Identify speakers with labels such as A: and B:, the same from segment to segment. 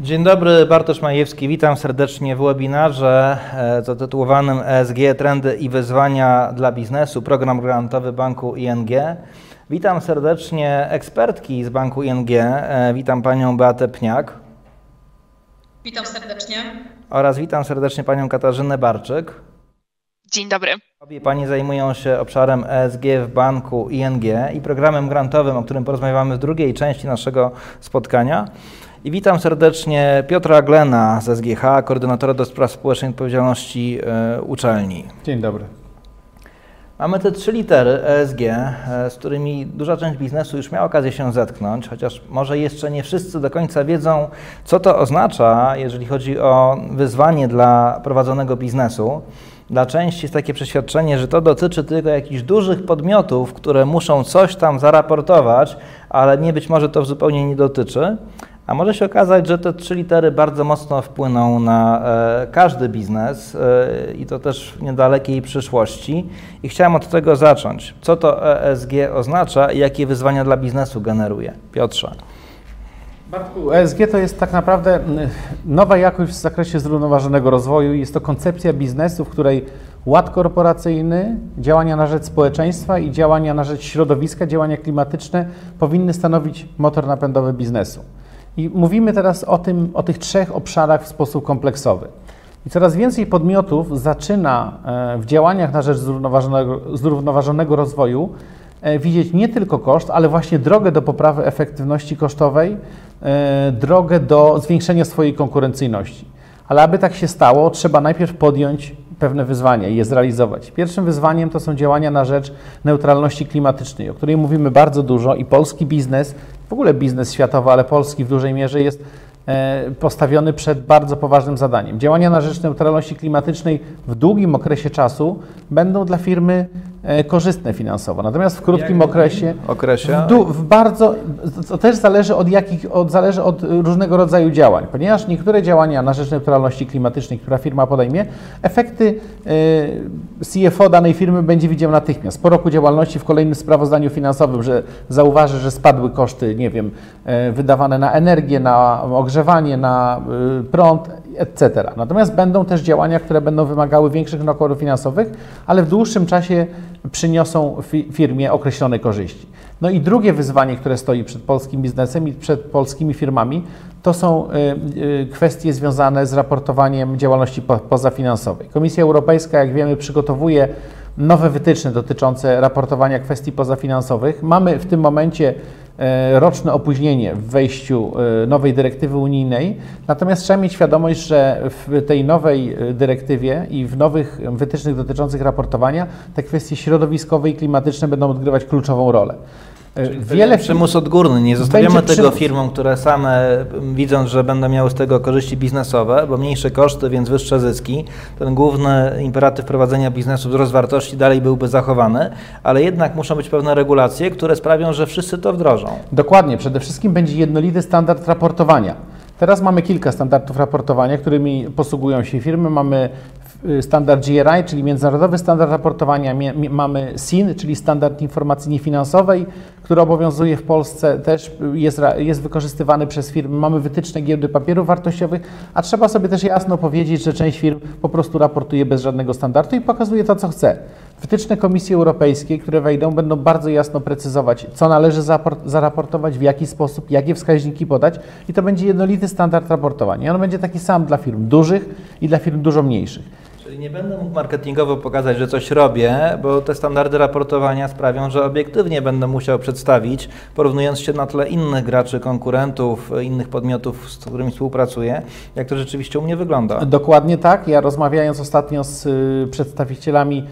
A: Dzień dobry, Bartosz Majewski. Witam serdecznie w webinarze zatytułowanym ESG Trendy i wyzwania dla biznesu, program grantowy Banku ING. Witam serdecznie ekspertki z Banku ING. Witam panią Beatę Pniak.
B: Witam serdecznie.
A: Oraz witam serdecznie panią Katarzynę Barczyk.
C: Dzień dobry.
A: Obie panie zajmują się obszarem ESG w Banku ING i programem grantowym, o którym porozmawiamy w drugiej części naszego spotkania. I witam serdecznie Piotra Glena z SGH, koordynatora do spraw społecznej odpowiedzialności uczelni.
D: Dzień dobry.
A: Mamy te 3 litery ESG, z którymi duża część biznesu już miała okazję się zetknąć, chociaż może jeszcze nie wszyscy do końca wiedzą, co to oznacza, jeżeli chodzi o wyzwanie dla prowadzonego biznesu. Dla części jest takie przeświadczenie, że to dotyczy tylko jakichś dużych podmiotów, które muszą coś tam zaraportować, ale nie, być może to zupełnie nie dotyczy. A może się okazać, że te 3 litery bardzo mocno wpłyną na każdy biznes i to też w niedalekiej przyszłości. I chciałem od tego zacząć. Co to ESG oznacza i jakie wyzwania dla biznesu generuje? Piotrze.
D: Bartku, ESG to jest tak naprawdę nowa jakość w zakresie zrównoważonego rozwoju. Jest to koncepcja biznesu, w której ład korporacyjny, działania na rzecz społeczeństwa i działania na rzecz środowiska, działania klimatyczne powinny stanowić motor napędowy biznesu. I mówimy teraz o tych 3 obszarach w sposób kompleksowy. I coraz więcej podmiotów zaczyna w działaniach na rzecz zrównoważonego rozwoju widzieć nie tylko koszt, ale właśnie drogę do poprawy efektywności kosztowej, drogę do zwiększenia swojej konkurencyjności. Ale aby tak się stało, trzeba najpierw podjąć pewne wyzwania i je zrealizować. Pierwszym wyzwaniem to są działania na rzecz neutralności klimatycznej, o której mówimy bardzo dużo i polski biznes, w ogóle biznes światowy, ale polski w dużej mierze jest postawiony przed bardzo poważnym zadaniem. Działania na rzecz neutralności klimatycznej w długim okresie czasu będą dla firmy korzystne finansowo. Natomiast w krótkim okresie to też zależy od różnego rodzaju działań, ponieważ niektóre działania na rzecz neutralności klimatycznej, która firma podejmie, efekty CFO danej firmy będzie widział natychmiast. Po roku działalności w kolejnym sprawozdaniu finansowym, że zauważy, że spadły koszty, nie wiem, wydawane na energię, na ogrzewanie, na prąd, etc. Natomiast będą też działania, które będą wymagały większych nakładów finansowych, ale w dłuższym czasie przyniosą firmie określone korzyści. No i drugie wyzwanie, które stoi przed polskim biznesem i przed polskimi firmami, to są kwestie związane z raportowaniem działalności pozafinansowej. Komisja Europejska, jak wiemy, przygotowuje nowe wytyczne dotyczące raportowania kwestii pozafinansowych. Mamy w tym momencie roczne opóźnienie w wejściu nowej dyrektywy unijnej, natomiast trzeba mieć świadomość, że w tej nowej dyrektywie i w nowych wytycznych dotyczących raportowania te kwestie środowiskowe i klimatyczne będą odgrywać kluczową rolę.
A: Wiele przymus odgórny, nie zostawiamy tego firmom, które same widząc, że będą miały z tego korzyści biznesowe, bo mniejsze koszty, więc wyższe zyski. Ten główny imperatyw prowadzenia biznesu, wzrost wartości dalej byłby zachowany, ale jednak muszą być pewne regulacje, które sprawią, że wszyscy to wdrożą.
D: Dokładnie, przede wszystkim będzie jednolity standard raportowania. Teraz mamy kilka standardów raportowania, którymi posługują się firmy. Mamy standard GRI, czyli międzynarodowy standard raportowania, mamy SIN, czyli standard informacji niefinansowej, który obowiązuje w Polsce, też jest wykorzystywany przez firmy. Mamy wytyczne giełdy papierów wartościowych, a trzeba sobie też jasno powiedzieć, że część firm po prostu raportuje bez żadnego standardu i pokazuje to, co chce. Wytyczne Komisji Europejskiej, które wejdą, będą bardzo jasno precyzować, co należy zaraportować, w jaki sposób, jakie wskaźniki podać i to będzie jednolity standard raportowania. I on będzie taki sam dla firm dużych i dla firm dużo mniejszych.
A: Czyli nie będę mógł marketingowo pokazać, że coś robię, bo te standardy raportowania sprawią, że obiektywnie będę musiał przedstawić, porównując się na tle innych graczy, konkurentów, innych podmiotów, z którymi współpracuję, jak to rzeczywiście u mnie wygląda.
D: Dokładnie tak. Ja rozmawiając ostatnio z przedstawicielami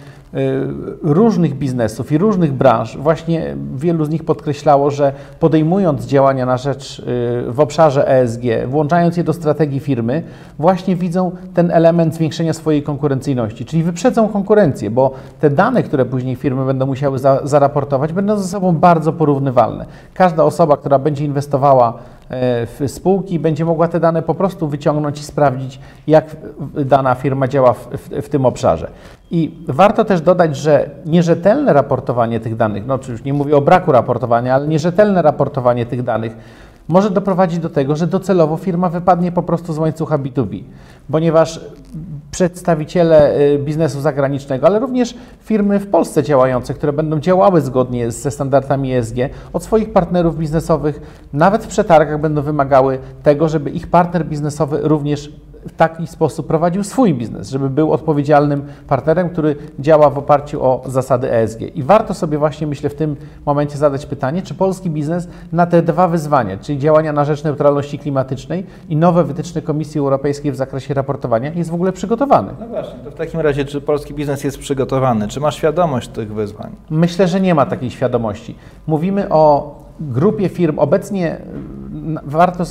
D: różnych biznesów i różnych branż, właśnie wielu z nich podkreślało, że podejmując działania na rzecz w obszarze ESG, włączając je do strategii firmy, właśnie widzą ten element zwiększenia swojej konkurencyjności, czyli wyprzedzą konkurencję, bo te dane, które później firmy będą musiały zaraportować, będą ze sobą bardzo porównywalne. Każda osoba, która będzie inwestowała w spółki, będzie mogła te dane po prostu wyciągnąć i sprawdzić, jak dana firma działa w tym obszarze. I warto też dodać, że nierzetelne raportowanie tych danych, no czy już nie mówię o braku raportowania, ale nierzetelne raportowanie tych danych może doprowadzić do tego, że docelowo firma wypadnie po prostu z łańcucha B2B, ponieważ przedstawiciele biznesu zagranicznego, ale również firmy w Polsce działające, które będą działały zgodnie ze standardami ESG, od swoich partnerów biznesowych, nawet w przetargach będą wymagały tego, żeby ich partner biznesowy również w taki sposób prowadził swój biznes, żeby był odpowiedzialnym partnerem, który działa w oparciu o zasady ESG. I warto sobie właśnie, myślę, w tym momencie zadać pytanie, czy polski biznes na te dwa wyzwania, czyli działania na rzecz neutralności klimatycznej i nowe wytyczne Komisji Europejskiej w zakresie raportowania, jest w ogóle przygotowany.
A: No właśnie, to w takim razie, czy polski biznes jest przygotowany? Czy ma świadomość tych wyzwań?
D: Myślę, że nie ma takiej świadomości. Mówimy o grupie firm. Obecnie warto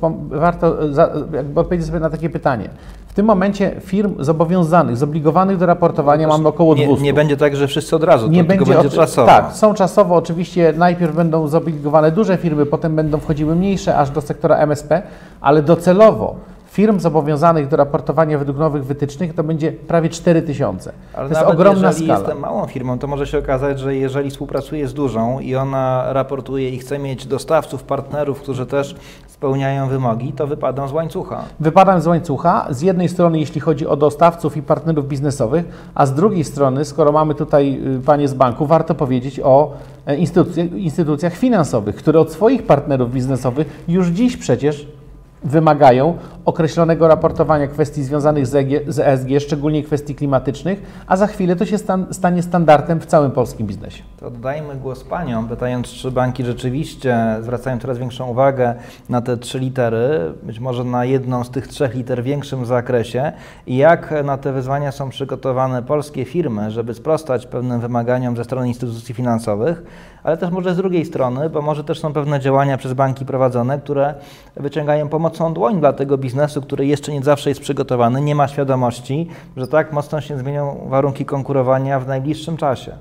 D: odpowiedzieć sobie na takie pytanie. W tym momencie firm zobowiązanych, zobligowanych do raportowania mamy około 200.
A: Nie będzie tak, że wszyscy od razu,
D: nie
A: tylko będzie czasowo.
D: Tak, są czasowo. Oczywiście najpierw będą zobligowane duże firmy, potem będą wchodziły mniejsze, aż do sektora MSP, ale docelowo firm zobowiązanych do raportowania według nowych wytycznych to będzie prawie 4000.
A: Ale
D: to jest ogromna skala.
A: Jeżeli jestem małą firmą, to może się okazać, że jeżeli współpracuję z dużą i ona raportuje i chce mieć dostawców, partnerów, którzy też spełniają wymogi, to wypadam z łańcucha.
D: Wypadam z łańcucha, z jednej strony jeśli chodzi o dostawców i partnerów biznesowych, a z drugiej strony, skoro mamy tutaj panie z banku, warto powiedzieć o instytucjach finansowych, które od swoich partnerów biznesowych już dziś przecież wymagają określonego raportowania kwestii związanych z ESG, szczególnie kwestii klimatycznych, a za chwilę to się stanie standardem w całym polskim biznesie.
A: To oddajmy głos paniom, pytając, czy banki rzeczywiście zwracają coraz większą uwagę na te 3 litery, być może na jedną z tych 3 liter w większym zakresie i jak na te wyzwania są przygotowane polskie firmy, żeby sprostać pewnym wymaganiom ze strony instytucji finansowych, ale też może z drugiej strony, bo może też są pewne działania przez banki prowadzone, które wyciągają pomocną dłoń dla tego biznesu, który jeszcze nie zawsze jest przygotowany, nie ma świadomości, że tak mocno się zmienią warunki konkurowania w najbliższym czasie.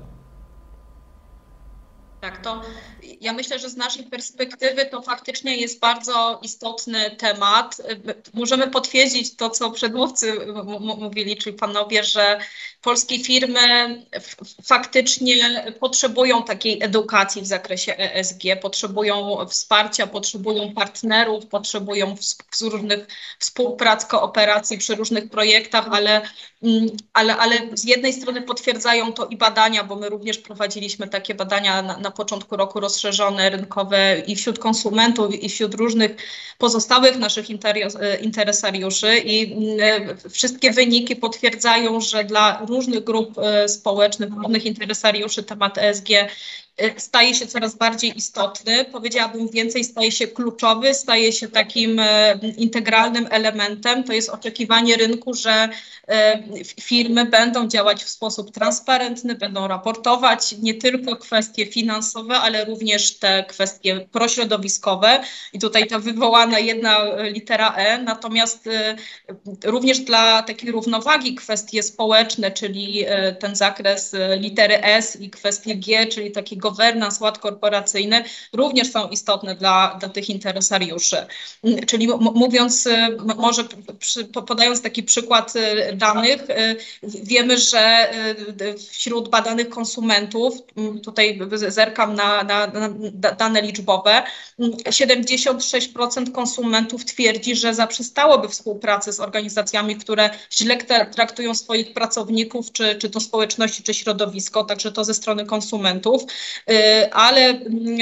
B: Tak, to ja myślę, że z naszej perspektywy to faktycznie jest bardzo istotny temat. Możemy potwierdzić to, co przedmówcy mówili, czyli panowie, że polskie firmy faktycznie potrzebują takiej edukacji w zakresie ESG, potrzebują wsparcia, potrzebują partnerów, potrzebują różnych współprac, kooperacji przy różnych projektach, ale z jednej strony potwierdzają to i badania, bo my również prowadziliśmy takie badania na początku roku rozszerzone, rynkowe i wśród konsumentów, i wśród różnych pozostałych naszych interesariuszy i wszystkie wyniki potwierdzają, że dla różnych grup społecznych, różnych interesariuszy temat ESG staje się coraz bardziej istotny, powiedziałabym więcej, staje się kluczowy, staje się takim integralnym elementem. To jest oczekiwanie rynku, że firmy będą działać w sposób transparentny, będą raportować nie tylko kwestie finansowe, ale również te kwestie prośrodowiskowe i tutaj ta wywołana jedna litera E, natomiast również dla takiej równowagi kwestie społeczne, czyli ten zakres litery S i kwestie G, czyli takiego governance, ład korporacyjny, również są istotne dla tych interesariuszy. Czyli mówiąc, może podając taki przykład danych, wiemy, że wśród badanych konsumentów, tutaj zerkam na dane liczbowe, 76% konsumentów twierdzi, że zaprzestałoby współpracy z organizacjami, które źle traktują swoich pracowników, czy to społeczności, czy środowisko, także to ze strony konsumentów, ale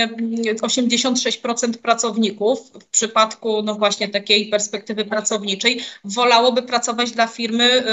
B: 86% pracowników w przypadku no właśnie takiej perspektywy pracowniczej wolałoby pracować dla firmy,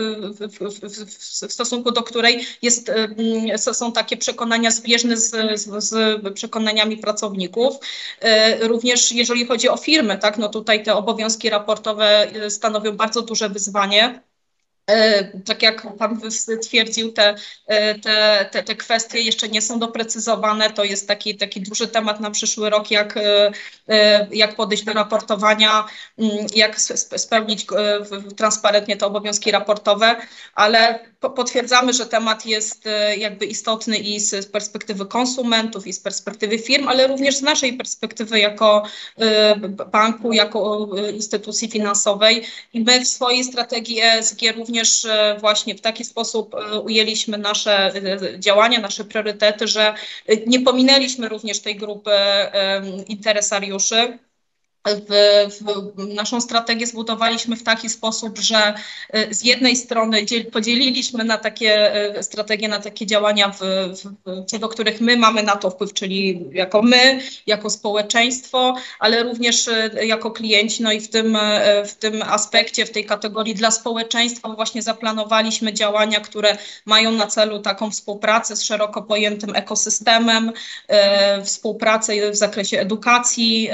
B: w stosunku do której są takie przekonania zbieżne z przekonaniami pracowników. Również jeżeli chodzi o firmy, tak, no tutaj te obowiązki raportowe stanowią bardzo duże wyzwanie. Tak jak pan stwierdził, te kwestie jeszcze nie są doprecyzowane. To jest taki duży temat na przyszły rok, jak podejść do raportowania, jak spełnić transparentnie te obowiązki raportowe, ale potwierdzamy, że temat jest jakby istotny i z perspektywy konsumentów, i z perspektywy firm, ale również z naszej perspektywy jako banku, jako instytucji finansowej. I my w swojej strategii ESG również właśnie w taki sposób ujęliśmy nasze działania, nasze priorytety, że nie pominęliśmy również tej grupy interesariuszy. Naszą strategię zbudowaliśmy w taki sposób, że z jednej strony podzieliliśmy na takie strategie, na takie działania, co do których my mamy na to wpływ, czyli jako my, jako społeczeństwo, ale również jako klienci. No i w tym aspekcie, w tej kategorii dla społeczeństwa właśnie zaplanowaliśmy działania, które mają na celu taką współpracę z szeroko pojętym ekosystemem, współpracę w zakresie edukacji,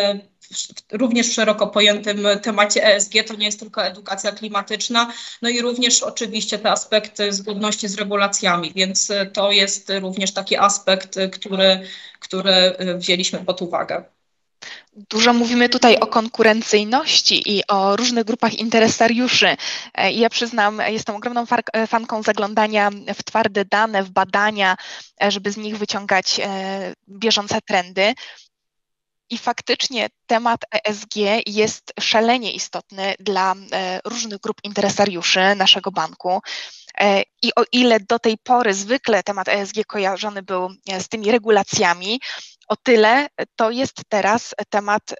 B: również w szeroko pojętym temacie ESG, to nie jest tylko edukacja klimatyczna, no i również oczywiście te aspekty zgodności z regulacjami, więc to jest również taki aspekt, który wzięliśmy pod uwagę.
C: Dużo mówimy tutaj o konkurencyjności i o różnych grupach interesariuszy. Ja przyznam, jestem ogromną fanką zaglądania w twarde dane, w badania, żeby z nich wyciągać bieżące trendy. I faktycznie temat ESG jest szalenie istotny dla różnych grup interesariuszy naszego banku. I o ile do tej pory zwykle temat ESG kojarzony był z tymi regulacjami, o tyle to jest teraz temat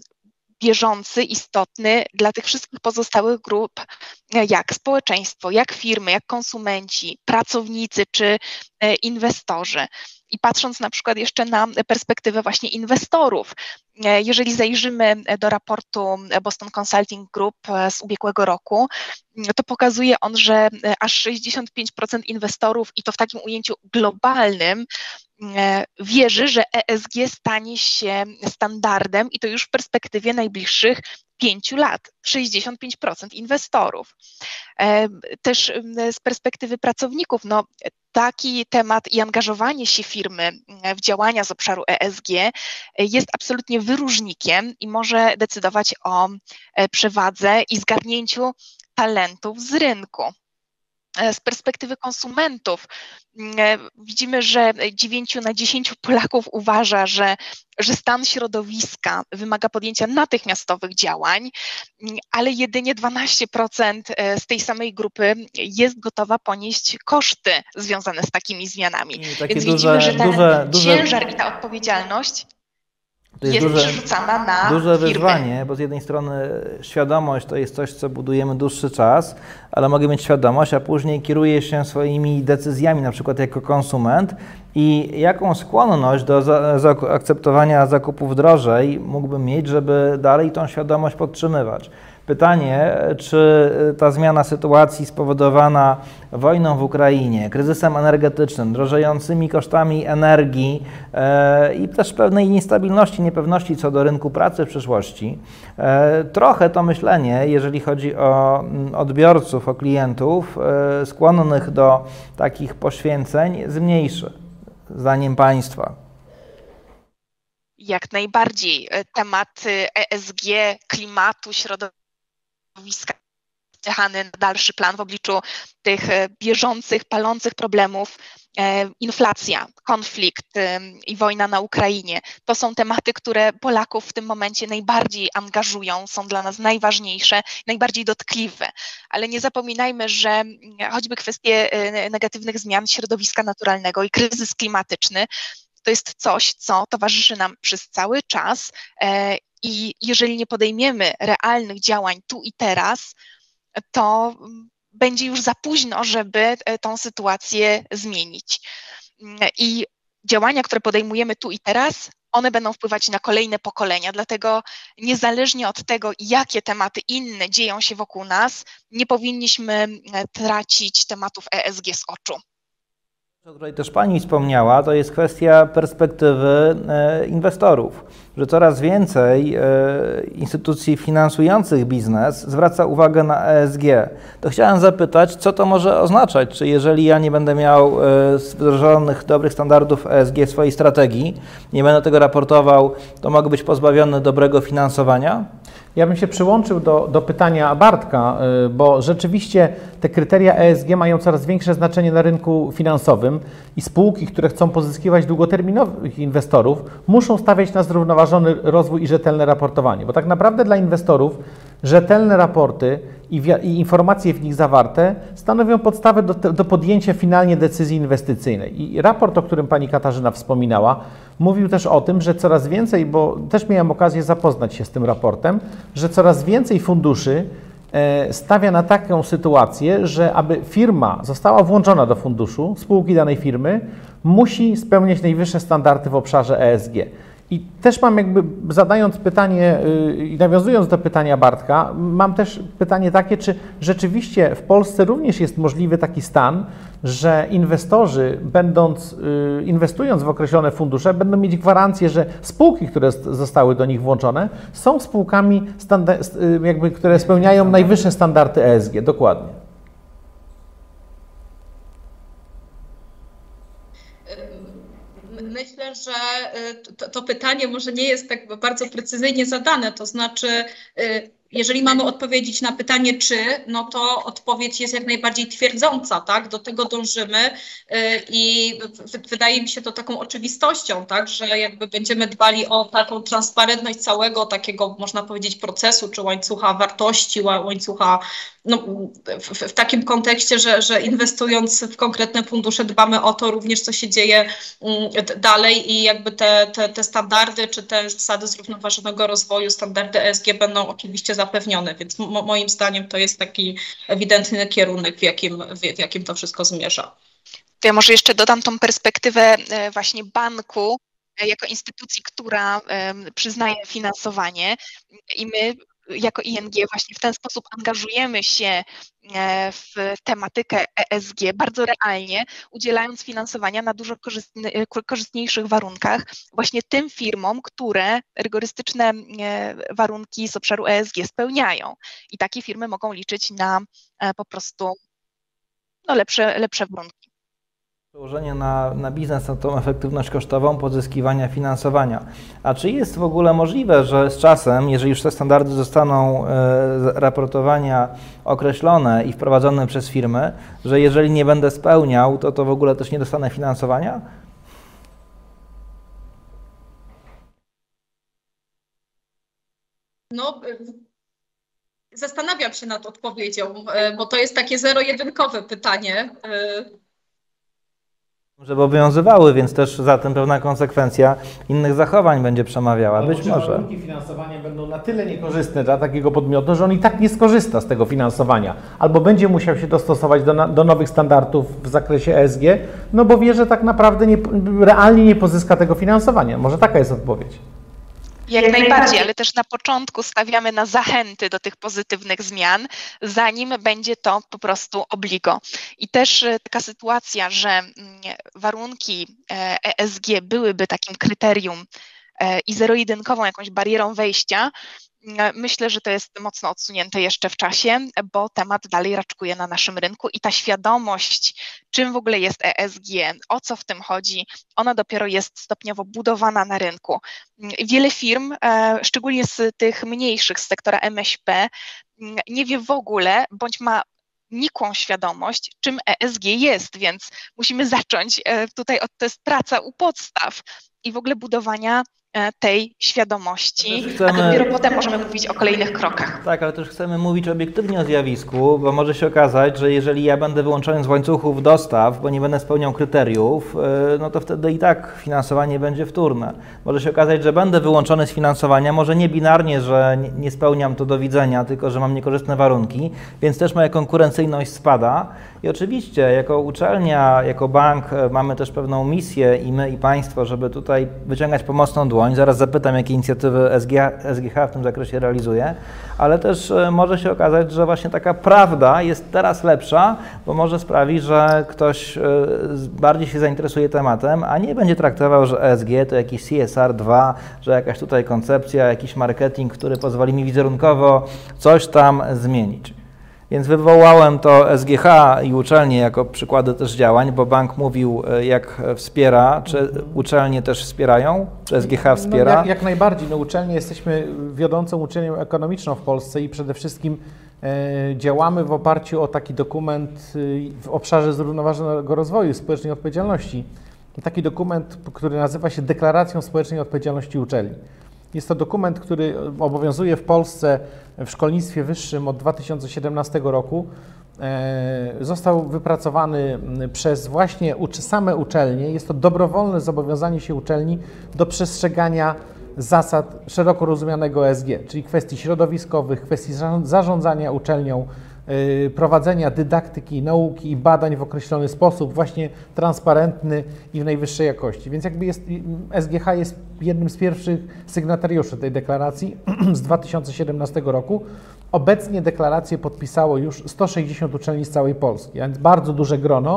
C: bieżący, istotny dla tych wszystkich pozostałych grup, jak społeczeństwo, jak firmy, jak konsumenci, pracownicy czy inwestorzy. I patrząc na przykład jeszcze na perspektywę właśnie inwestorów, jeżeli zajrzymy do raportu Boston Consulting Group z ubiegłego roku, to pokazuje on, że aż 65% inwestorów, i to w takim ujęciu globalnym, wierzy, że ESG stanie się standardem i to już w perspektywie najbliższych 5 lat. 65% inwestorów. Też z perspektywy pracowników, no, taki temat i angażowanie się firmy w działania z obszaru ESG jest absolutnie wyróżnikiem i może decydować o przewadze i zgarnięciu talentów z rynku. Z perspektywy konsumentów widzimy, że 9 na 10 Polaków uważa, że stan środowiska wymaga podjęcia natychmiastowych działań, ale jedynie 12% z tej samej grupy jest gotowa ponieść koszty związane z takimi zmianami. Więc widzimy, że ten ciężar i ta odpowiedzialność jest przerzucana na
A: duże
C: firmy.
A: wyzwanie, bo z jednej strony świadomość to jest coś, co budujemy dłuższy czas, ale mogę mieć świadomość, a później kieruję się swoimi decyzjami, na przykład jako konsument, i jaką skłonność do akceptowania zakupów drożej mógłbym mieć, żeby dalej tą świadomość podtrzymywać. Pytanie, czy ta zmiana sytuacji spowodowana wojną w Ukrainie, kryzysem energetycznym, drożejącymi kosztami energii i też pewnej niestabilności, niepewności co do rynku pracy w przyszłości, trochę to myślenie, jeżeli chodzi o odbiorców, o klientów skłonnych do takich poświęceń, zmniejszy, zdaniem Państwa?
C: Jak najbardziej. Tematy ESG, klimatu, środowiska jechany na dalszy plan w obliczu tych bieżących, palących problemów, inflacja, konflikt i wojna na Ukrainie. To są tematy, które Polaków w tym momencie najbardziej angażują, są dla nas najważniejsze, najbardziej dotkliwe. Ale nie zapominajmy, że choćby kwestie negatywnych zmian środowiska naturalnego i kryzys klimatyczny to jest coś, co towarzyszy nam przez cały czas i jeżeli nie podejmiemy realnych działań tu i teraz, to będzie już za późno, żeby tą sytuację zmienić. I działania, które podejmujemy tu i teraz, one będą wpływać na kolejne pokolenia, dlatego niezależnie od tego, jakie tematy inne dzieją się wokół nas, nie powinniśmy tracić tematów ESG z oczu.
A: O której też Pani wspomniała, to jest kwestia perspektywy inwestorów, że coraz więcej instytucji finansujących biznes zwraca uwagę na ESG. To chciałem zapytać, co to może oznaczać? Czy jeżeli ja nie będę miał wdrożonych dobrych standardów ESG w swojej strategii, nie będę tego raportował, to mogę być pozbawiony dobrego finansowania?
D: Ja bym się przyłączył do pytania Bartka, bo rzeczywiście te kryteria ESG mają coraz większe znaczenie na rynku finansowym i spółki, które chcą pozyskiwać długoterminowych inwestorów, muszą stawiać na zrównoważony rozwój i rzetelne raportowanie, bo tak naprawdę dla inwestorów rzetelne raporty i informacje w nich zawarte stanowią podstawę do podjęcia finalnie decyzji inwestycyjnej. I raport, o którym Pani Katarzyna wspominała, mówił też o tym, że coraz więcej, bo też miałem okazję zapoznać się z tym raportem, że coraz więcej funduszy stawia na taką sytuację, że aby firma została włączona do funduszu, spółki danej firmy, musi spełniać najwyższe standardy w obszarze ESG. I też mam jakby, zadając pytanie i nawiązując do pytania Bartka, mam też pytanie takie, czy rzeczywiście w Polsce również jest możliwy taki stan, że inwestorzy, inwestując w określone fundusze, będą mieć gwarancję, że spółki, które zostały do nich włączone, są spółkami, które spełniają najwyższe standardy ESG. Dokładnie.
B: Myślę, że to pytanie może nie jest tak bardzo precyzyjnie zadane, to znaczy jeżeli mamy odpowiedzieć na pytanie czy, no to odpowiedź jest jak najbardziej twierdząca, tak? Do tego dążymy i wydaje mi się to taką oczywistością, tak? Że jakby będziemy dbali o taką transparentność całego takiego, można powiedzieć, procesu czy łańcucha wartości, łańcucha no, w takim kontekście, że inwestując w konkretne fundusze dbamy o to również, co się dzieje dalej i jakby te standardy czy te zasady zrównoważonego rozwoju, standardy ESG będą oczywiście zapewnione, więc moim zdaniem to jest taki ewidentny kierunek, w jakim to wszystko zmierza.
C: To ja może jeszcze dodam tą perspektywę właśnie banku jako instytucji, która przyznaje finansowanie i my jako ING właśnie w ten sposób angażujemy się w tematykę ESG bardzo realnie, udzielając finansowania na dużo korzystniejszych warunkach właśnie tym firmom, które rygorystyczne warunki z obszaru ESG spełniają. I takie firmy mogą liczyć na po prostu no, lepsze warunki.
A: Przełożenie na biznes, na tą efektywność kosztową pozyskiwania finansowania. A czy jest w ogóle możliwe, że z czasem, jeżeli już te standardy zostaną raportowania określone i wprowadzone przez firmy, że jeżeli nie będę spełniał, to w ogóle też nie dostanę finansowania?
B: No, zastanawiam się nad odpowiedzią, bo to jest takie zero-jedynkowe pytanie.
A: Żeby obowiązywały, więc też za tym pewna konsekwencja innych zachowań będzie przemawiała. Być może.
D: Warunki finansowania będą na tyle niekorzystne dla takiego podmiotu, że on i tak nie skorzysta z tego finansowania. Albo będzie musiał się dostosować do nowych standardów w zakresie ESG, no bo wie, że tak naprawdę realnie nie pozyska tego finansowania. Może taka jest odpowiedź.
C: Jak najbardziej, ale też na początku stawiamy na zachęty do tych pozytywnych zmian, zanim będzie to po prostu obligo. I też taka sytuacja, że warunki ESG byłyby takim kryterium i zero-jedynkową jakąś barierą wejścia, myślę, że to jest mocno odsunięte jeszcze w czasie, bo temat dalej raczkuje na naszym rynku i ta świadomość, czym w ogóle jest ESG, o co w tym chodzi, ona dopiero jest stopniowo budowana na rynku. Wiele firm, szczególnie z tych mniejszych, z sektora MŚP, nie wie w ogóle, bądź ma nikłą świadomość, czym ESG jest, więc musimy zacząć tutaj to jest praca u podstaw i w ogóle budowania tej świadomości, a dopiero potem możemy mówić o kolejnych krokach.
A: Tak, ale też chcemy mówić obiektywnie o zjawisku, bo może się okazać, że jeżeli ja będę wyłączony z łańcuchów dostaw, bo nie będę spełniał kryteriów, no to wtedy i tak finansowanie będzie wtórne. Może się okazać, że będę wyłączony z finansowania, może nie binarnie, że nie spełniam to do widzenia, tylko że mam niekorzystne warunki, więc też moja konkurencyjność spada. I oczywiście jako uczelnia, jako bank mamy też pewną misję i my, i państwo, żeby tutaj wyciągać pomocną dłoń. Zaraz zapytam, jakie inicjatywy SGH w tym zakresie realizuje, ale też może się okazać, że właśnie taka prawda jest teraz lepsza, bo może sprawi, że ktoś bardziej się zainteresuje tematem, a nie będzie traktował, że ESG to jakiś CSR 2, że jakaś tutaj koncepcja, jakiś marketing, który pozwoli mi wizerunkowo coś tam zmienić. Więc wywołałem to SGH i uczelnie jako przykłady też działań, bo bank mówił, jak wspiera. Czy uczelnie też wspierają? Czy SGH wspiera?
D: No, jak najbardziej. No, uczelnie jesteśmy wiodącą uczelnią ekonomiczną w Polsce i przede wszystkim działamy w oparciu o taki dokument w obszarze zrównoważonego rozwoju, społecznej odpowiedzialności. Taki dokument, który nazywa się Deklaracją Społecznej Odpowiedzialności Uczelni. Jest to dokument, który obowiązuje w Polsce w szkolnictwie wyższym od 2017 roku. został wypracowany przez właśnie same uczelnie. Jest to dobrowolne zobowiązanie się uczelni do przestrzegania zasad szeroko rozumianego ESG, czyli kwestii środowiskowych, kwestii zarządzania uczelnią, prowadzenia dydaktyki, nauki i badań w określony sposób, właśnie transparentny i w najwyższej jakości. Więc jakby SGH jest jednym z pierwszych sygnatariuszy tej deklaracji z 2017 roku. Obecnie deklarację podpisało już 160 uczelni z całej Polski, a więc bardzo duże grono,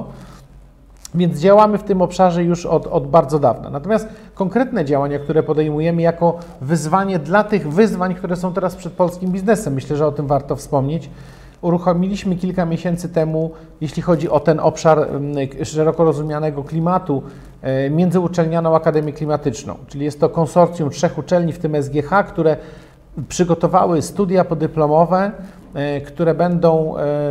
D: więc działamy w tym obszarze już od bardzo dawna. Natomiast konkretne działania, które podejmujemy jako wyzwanie dla tych wyzwań, które są teraz przed polskim biznesem, myślę, że o tym warto wspomnieć. Uruchomiliśmy kilka miesięcy temu, jeśli chodzi o ten obszar szeroko rozumianego klimatu, Międzyuczelnianą Akademię Klimatyczną, czyli jest to konsorcjum 3 uczelni, w tym SGH, które przygotowały studia podyplomowe, które będą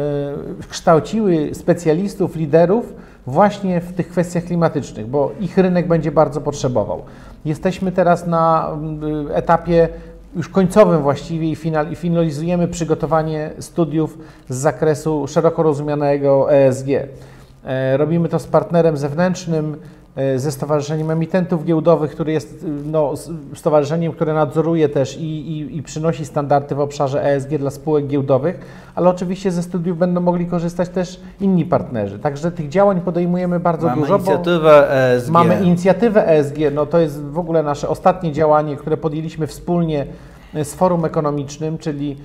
D: kształciły specjalistów, liderów właśnie w tych kwestiach klimatycznych, bo ich rynek będzie bardzo potrzebował. Jesteśmy teraz na etapie już końcowym właściwie i finalizujemy przygotowanie studiów z zakresu szeroko rozumianego ESG. Robimy to z partnerem zewnętrznym, ze Stowarzyszeniem Emitentów Giełdowych, który jest stowarzyszeniem, które nadzoruje też i przynosi standardy w obszarze ESG dla spółek giełdowych, ale oczywiście ze studiów będą mogli korzystać też inni partnerzy. Także tych działań podejmujemy bardzo dużo.
A: Mamy inicjatywę ESG.
D: Mamy inicjatywę ESG, to jest w ogóle nasze ostatnie działanie, które podjęliśmy wspólnie z Forum Ekonomicznym, czyli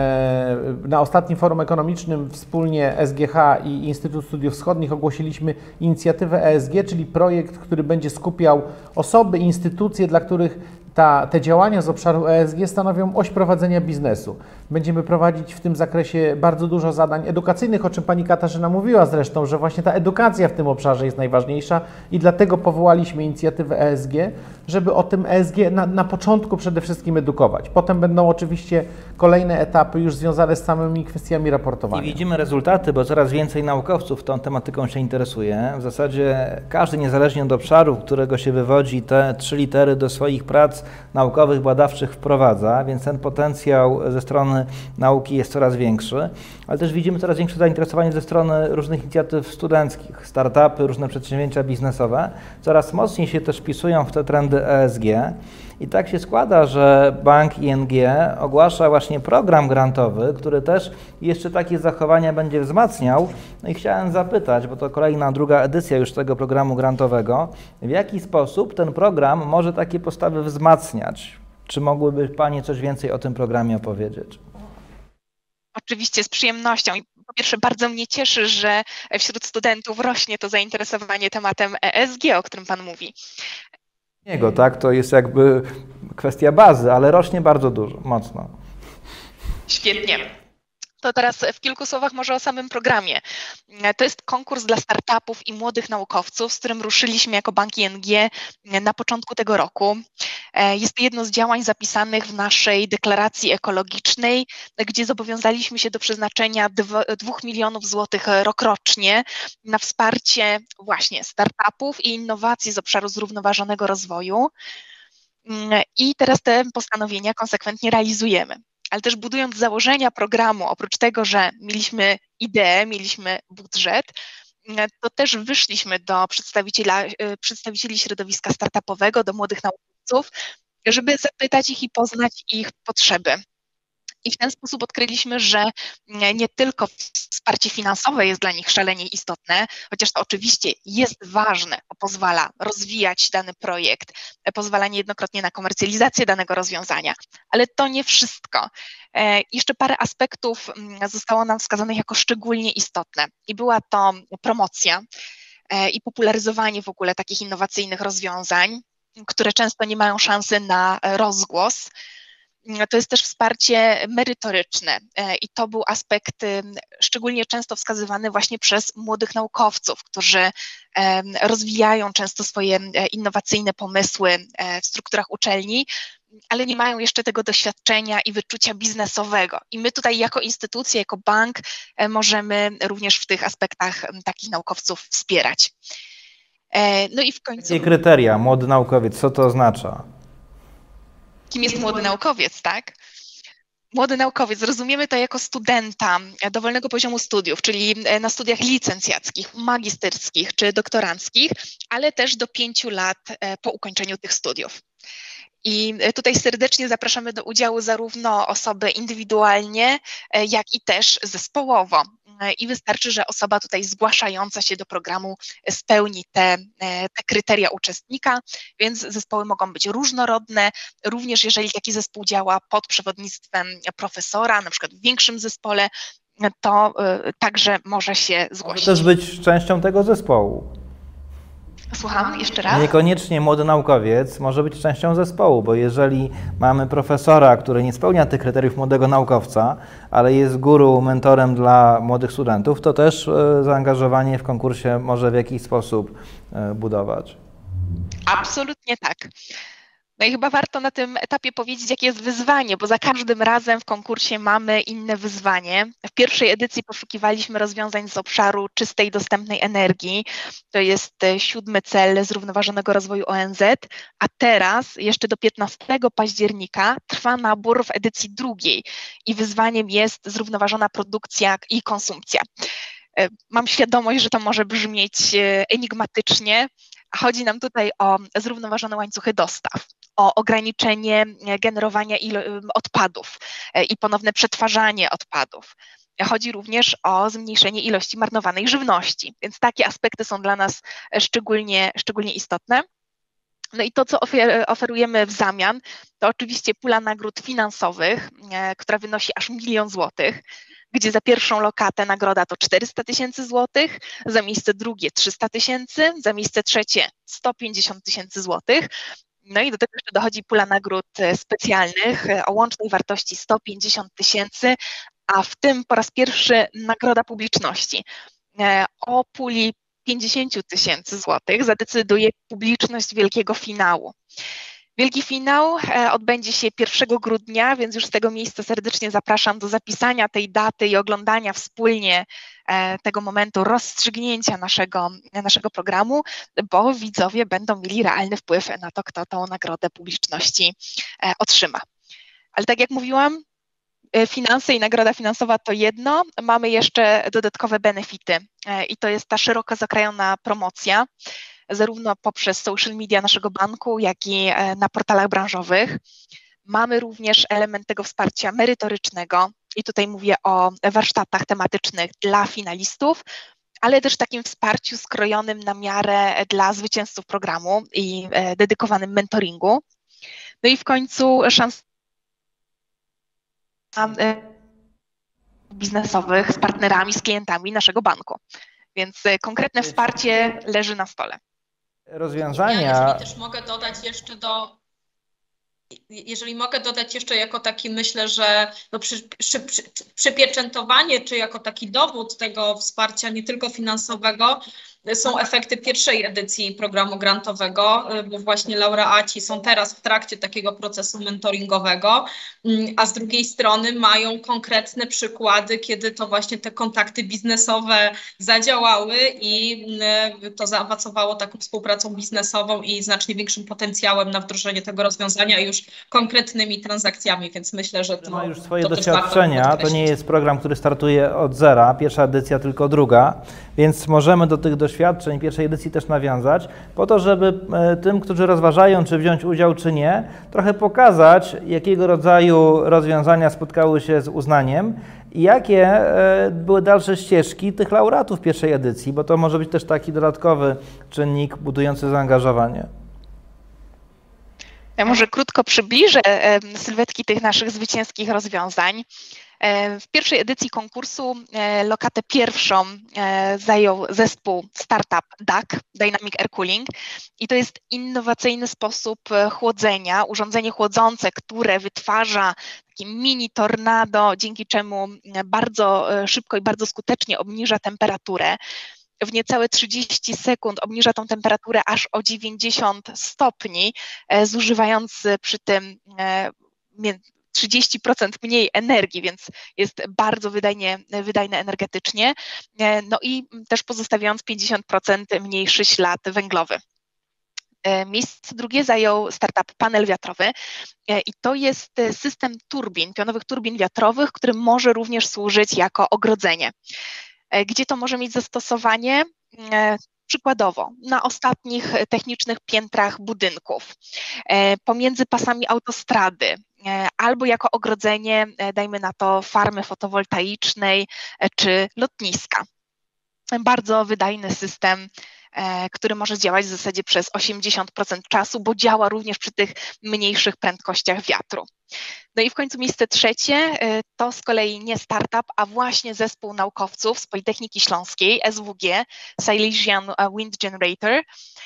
D: na ostatnim Forum Ekonomicznym wspólnie SGH i Instytut Studiów Wschodnich ogłosiliśmy inicjatywę ESG, czyli projekt, który będzie skupiał osoby, instytucje, dla których te działania z obszaru ESG stanowią oś prowadzenia biznesu. Będziemy prowadzić w tym zakresie bardzo dużo zadań edukacyjnych, o czym Pani Katarzyna mówiła zresztą, że właśnie ta edukacja w tym obszarze jest najważniejsza i dlatego powołaliśmy inicjatywę ESG, żeby o tym ESG na początku przede wszystkim edukować. Potem będą oczywiście kolejne etapy już związane z samymi kwestiami raportowania.
A: I widzimy rezultaty, bo coraz więcej naukowców tą tematyką się interesuje. W zasadzie każdy, niezależnie od obszaru, którego się wywodzi, te 3 litery do swoich prac naukowych, badawczych wprowadza, więc ten potencjał ze strony nauki jest coraz większy, ale też widzimy coraz większe zainteresowanie ze strony różnych inicjatyw studenckich, startupy, różne przedsięwzięcia biznesowe, coraz mocniej się też wpisują w te trendy ESG. I tak się składa, że Bank ING ogłasza właśnie program grantowy, który też jeszcze takie zachowania będzie wzmacniał. No i chciałem zapytać, bo to kolejna, druga edycja już tego programu grantowego, w jaki sposób ten program może takie postawy wzmacniać? Czy mogłyby Panie coś więcej o tym programie opowiedzieć?
C: Oczywiście z przyjemnością. I po pierwsze bardzo mnie cieszy, że wśród studentów rośnie to zainteresowanie tematem ESG, o którym Pan mówi.
A: Tak, to jest jakby kwestia bazy, ale rośnie bardzo dużo, mocno.
C: Świetnie. To teraz w kilku słowach może o samym programie. To jest konkurs dla startupów i młodych naukowców, z którym ruszyliśmy jako Bank ING na początku tego roku. Jest to jedno z działań zapisanych w naszej deklaracji ekologicznej, gdzie zobowiązaliśmy się do przeznaczenia 2 milionów złotych rokrocznie na wsparcie właśnie startupów i innowacji z obszaru zrównoważonego rozwoju. I teraz te postanowienia konsekwentnie realizujemy. Ale też budując założenia programu, oprócz tego, że mieliśmy ideę, mieliśmy budżet, to też wyszliśmy do przedstawicieli środowiska startupowego, do młodych naukowców, żeby zapytać ich i poznać ich potrzeby. I w ten sposób odkryliśmy, że nie tylko wsparcie finansowe jest dla nich szalenie istotne, chociaż to oczywiście jest ważne, bo pozwala rozwijać dany projekt, pozwala niejednokrotnie na komercjalizację danego rozwiązania, ale to nie wszystko. Jeszcze parę aspektów zostało nam wskazanych jako szczególnie istotne i była to promocja i popularyzowanie w ogóle takich innowacyjnych rozwiązań, które często nie mają szansy na rozgłos. To jest też wsparcie merytoryczne i to był aspekt szczególnie często wskazywany właśnie przez młodych naukowców, którzy rozwijają często swoje innowacyjne pomysły w strukturach uczelni, ale nie mają jeszcze tego doświadczenia i wyczucia biznesowego. I my tutaj jako instytucja, jako bank możemy również w tych aspektach takich naukowców wspierać. No i w końcu...
A: Jakie kryteria, młody naukowiec, co to oznacza?
C: Kim jest młody naukowiec, tak? Młody naukowiec, rozumiemy to jako studenta dowolnego poziomu studiów, czyli na studiach licencjackich, magisterskich czy doktoranckich, ale też do 5 lat po ukończeniu tych studiów. I tutaj serdecznie zapraszamy do udziału zarówno osoby indywidualnie, jak i też zespołowo. I wystarczy, że osoba tutaj zgłaszająca się do programu spełni te kryteria uczestnika, więc zespoły mogą być różnorodne, również jeżeli taki zespół działa pod przewodnictwem profesora, na przykład w większym zespole, to także może się zgłosić.
A: Może też być częścią tego zespołu.
C: Słucham, jeszcze raz?
A: Niekoniecznie młody naukowiec może być częścią zespołu, bo jeżeli mamy profesora, który nie spełnia tych kryteriów młodego naukowca, ale jest guru, mentorem dla młodych studentów, to też zaangażowanie w konkursie może w jakiś sposób budować.
C: Absolutnie tak. No i chyba warto na tym etapie powiedzieć, jakie jest wyzwanie, bo za każdym razem w konkursie mamy inne wyzwanie. W pierwszej edycji poszukiwaliśmy rozwiązań z obszaru czystej, dostępnej energii. To jest 7. cel zrównoważonego rozwoju ONZ, a teraz jeszcze do 15 października trwa nabór w edycji drugiej i wyzwaniem jest zrównoważona produkcja i konsumpcja. Mam świadomość, że to może brzmieć enigmatycznie, a chodzi nam tutaj o zrównoważone łańcuchy dostaw, o ograniczenie generowania odpadów i ponowne przetwarzanie odpadów. Chodzi również o zmniejszenie ilości marnowanej żywności, więc takie aspekty są dla nas szczególnie istotne. No i to, co oferujemy w zamian, to oczywiście pula nagród finansowych, która wynosi aż 1 000 000 złotych, gdzie za pierwszą lokatę nagroda to 400 000 złotych, za miejsce drugie 300 000, za miejsce trzecie 150 000 złotych. No i do tego jeszcze dochodzi pula nagród specjalnych o łącznej wartości 150 000, a w tym po raz pierwszy nagroda publiczności. O puli 50 000 złotych zadecyduje publiczność wielkiego finału. Wielki finał odbędzie się 1 grudnia, więc już z tego miejsca serdecznie zapraszam do zapisania tej daty i oglądania wspólnie tego momentu rozstrzygnięcia naszego programu, bo widzowie będą mieli realny wpływ na to, kto tą nagrodę publiczności otrzyma. Ale tak jak mówiłam, finanse i nagroda finansowa to jedno, mamy jeszcze dodatkowe benefity i to jest ta szeroko zakrojona promocja, zarówno poprzez social media naszego banku, jak i na portalach branżowych. Mamy również element tego wsparcia merytorycznego i tutaj mówię o warsztatach tematycznych dla finalistów, ale też takim wsparciu skrojonym na miarę dla zwycięzców programu i dedykowanym mentoringu. No i w końcu szans biznesowych z partnerami, z klientami naszego banku. Więc konkretne wsparcie leży na stole.
A: Rozwiązania.
B: Jeżeli też mogę dodać jeszcze jeżeli mogę dodać jeszcze jako taki, myślę, że przypieczętowanie, czy jako taki dowód tego wsparcia nie tylko finansowego, są efekty pierwszej edycji programu grantowego, bo właśnie laureaci są teraz w trakcie takiego procesu mentoringowego, a z drugiej strony mają konkretne przykłady, kiedy to właśnie te kontakty biznesowe zadziałały i to zaawansowało taką współpracą biznesową i znacznie większym potencjałem na wdrożenie tego rozwiązania już konkretnymi transakcjami, więc myślę, że to
A: ma już swoje
B: to
A: doświadczenia, to nie jest program, który startuje od zera, pierwsza edycja, tylko druga, więc możemy do tych doświadczeń pierwszej edycji też nawiązać, po to, żeby tym, którzy rozważają, czy wziąć udział, czy nie, trochę pokazać, jakiego rodzaju rozwiązania spotkały się z uznaniem i jakie były dalsze ścieżki tych laureatów pierwszej edycji, bo to może być też taki dodatkowy czynnik budujący zaangażowanie.
C: Ja może krótko przybliżę sylwetki tych naszych zwycięskich rozwiązań. W pierwszej edycji konkursu lokatę pierwszą zajął zespół startup DAC, Dynamic Air Cooling, i to jest innowacyjny sposób chłodzenia, urządzenie chłodzące, które wytwarza takie mini tornado, dzięki czemu bardzo szybko i bardzo skutecznie obniża temperaturę. W niecałe 30 sekund obniża tą temperaturę aż o 90 stopni, zużywając przy tym 30% mniej energii, więc jest bardzo wydajne energetycznie, no i też pozostawiając 50% mniejszy ślad węglowy. Miejsce drugie zajął startup Panel Wiatrowy i to jest system turbin, pionowych turbin wiatrowych, który może również służyć jako ogrodzenie. Gdzie to może mieć zastosowanie? Przykładowo na ostatnich technicznych piętrach budynków, pomiędzy pasami autostrady, albo jako ogrodzenie, dajmy na to, farmy fotowoltaicznej czy lotniska. Bardzo wydajny system, który może działać w zasadzie przez 80% czasu, bo działa również przy tych mniejszych prędkościach wiatru. No i w końcu miejsce trzecie to z kolei nie startup, a właśnie zespół naukowców z Politechniki Śląskiej, SWG, Silesian Wind Generator.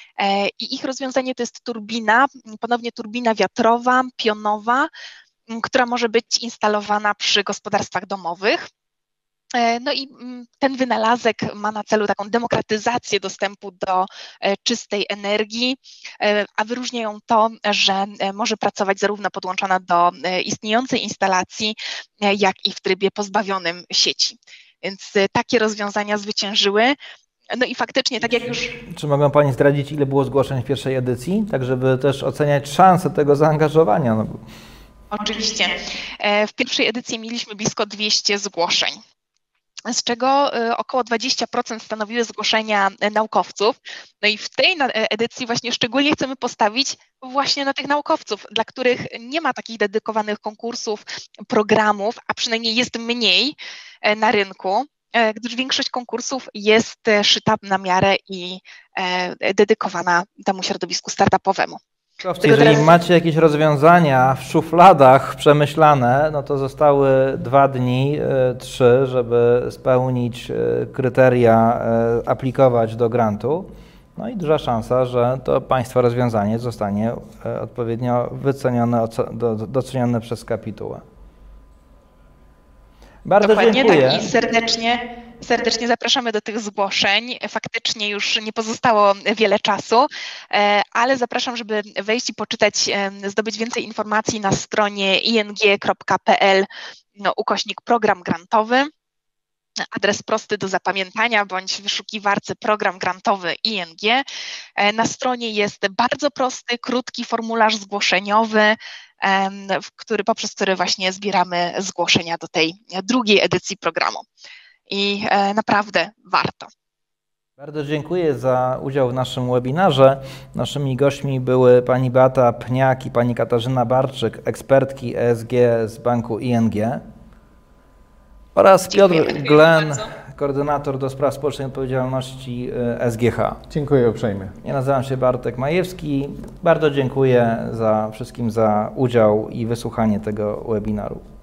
C: I ich rozwiązanie to jest turbina, ponownie turbina wiatrowa, pionowa, która może być instalowana przy gospodarstwach domowych. No i ten wynalazek ma na celu taką demokratyzację dostępu do czystej energii, a wyróżnia ją to, że może pracować zarówno podłączona do istniejącej instalacji, jak i w trybie pozbawionym sieci. Więc takie rozwiązania zwyciężyły. No i faktycznie, tak jak już...
A: Czy mogą Pani zdradzić, ile było zgłoszeń w pierwszej edycji, tak żeby też oceniać szansę tego zaangażowania? No.
C: Oczywiście. W pierwszej edycji mieliśmy blisko 200 zgłoszeń, z czego około 20% stanowiły zgłoszenia naukowców. No i w tej edycji właśnie szczególnie chcemy postawić właśnie na tych naukowców, dla których nie ma takich dedykowanych konkursów, programów, a przynajmniej jest mniej na rynku, gdyż większość konkursów jest szyta na miarę i dedykowana temu środowisku startupowemu.
A: Jeżeli macie jakieś rozwiązania w szufladach przemyślane, no to zostały 2 dni, 3, żeby spełnić kryteria, aplikować do grantu. No i duża szansa, że to Państwa rozwiązanie zostanie odpowiednio wycenione, docenione przez kapitułę. Bardzo
C: Dokładnie,
A: dziękuję.
C: Tak, i serdecznie zapraszamy do tych zgłoszeń. Faktycznie już nie pozostało wiele czasu, ale zapraszam, żeby wejść i poczytać, zdobyć więcej informacji na stronie ing.pl/program grantowy. Adres prosty do zapamiętania bądź w wyszukiwarce program grantowy ING. Na stronie jest bardzo prosty, krótki formularz zgłoszeniowy, poprzez który właśnie zbieramy zgłoszenia do tej drugiej edycji programu. I naprawdę warto.
A: Bardzo dziękuję za udział w naszym webinarze. Naszymi gośćmi były pani Beata Pniak i pani Katarzyna Barczyk, ekspertki ESG z banku ING, oraz Piotr Glen, koordynator do spraw społecznej odpowiedzialności SGH.
D: Dziękuję uprzejmie.
A: Ja nazywam się Bartek Majewski. Bardzo dziękuję wszystkim za udział i wysłuchanie tego webinaru.